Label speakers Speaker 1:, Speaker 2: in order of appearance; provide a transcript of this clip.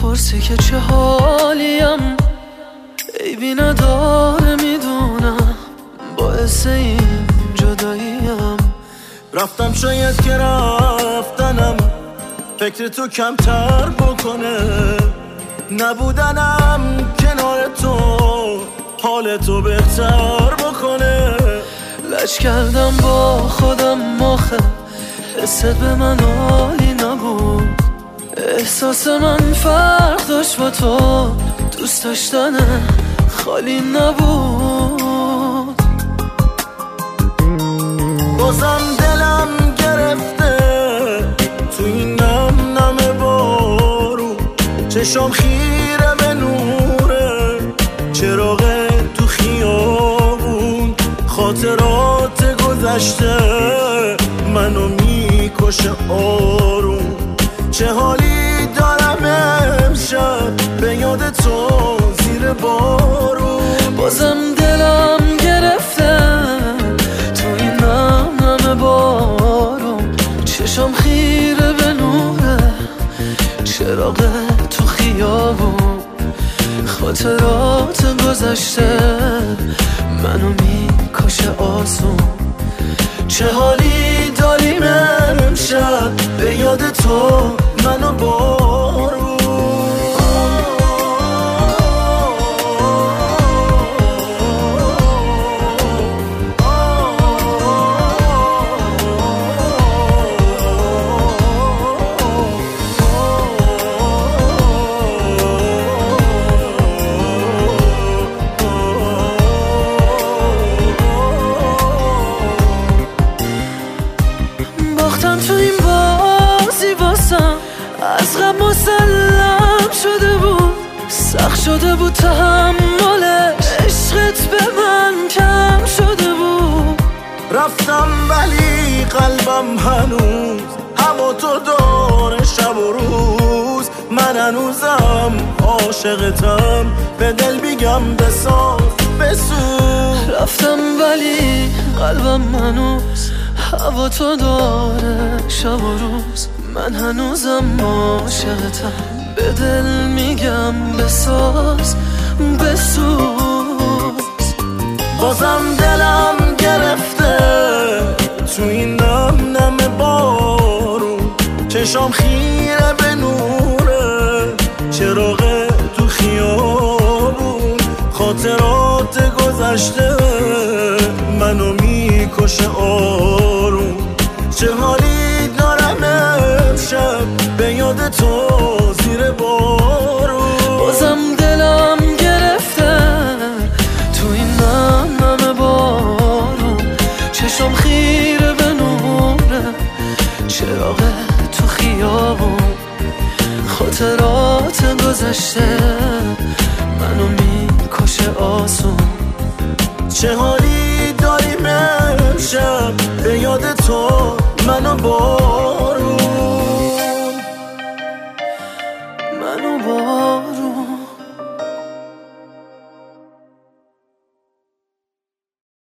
Speaker 1: میپرسی که چه حالیم، عیبی نداره میدونم، باعث این جداییم.
Speaker 2: رفتم شاید که رفتنم فکر تو کمتر بکنه، نبودنم کنار تو حال تو بهتر بکنه.
Speaker 1: لج کردم با خودم آخه حست به من عالی نبود، احساس من فرق داشت با تو، دوست داشتن خالی نبود.
Speaker 2: بازم دلم گرفته تو این نم نم بارو، چشام خیره به نوره چراغ تو خیابون، خاطرات گذشته منو میکشه آروم. چه حالی دارم امشب به یاد تو زیر بارون.
Speaker 1: بازم دلم گرفته تو این نم نم بارون، چشام خیره به نوره چراغ تو خیابون، خاطرات گذشته منو میکشه آسون. چه حالی داریم امشب به یاد تو منو بارون. باختم تو این بازی واسم، از غم مسلم شده بود، سخت شده بود تحملش، عشقت به من کم شده بود.
Speaker 2: رفتم ولی قلبم هنوز هوا تو داره شب و روز، من هنوزم عاشقتم، به دل میگم بساز بسوز.
Speaker 1: رفتم ولی قلبم هنوز هوا تو داره شب و روز، من هنوزم عاشقتم، به دل میگم بساز بسوز.
Speaker 2: بازم دلم گرفته تو این نم نم بارون، چشام خیره به نوره چراغ تو خیابون، خاطرات گذشته منو میکشه آروم. چه حالی دارم امشب به یاد تو زیر بارون.
Speaker 1: بازم دلم گرفته تو این نم نم بارون، چشم خیره به نوره چراغ تو خیابون، خاطرات گذشته منو میکشه آسون.
Speaker 2: چه حالی داریم امشب به یاد تو منو بارون.
Speaker 1: منو بارون.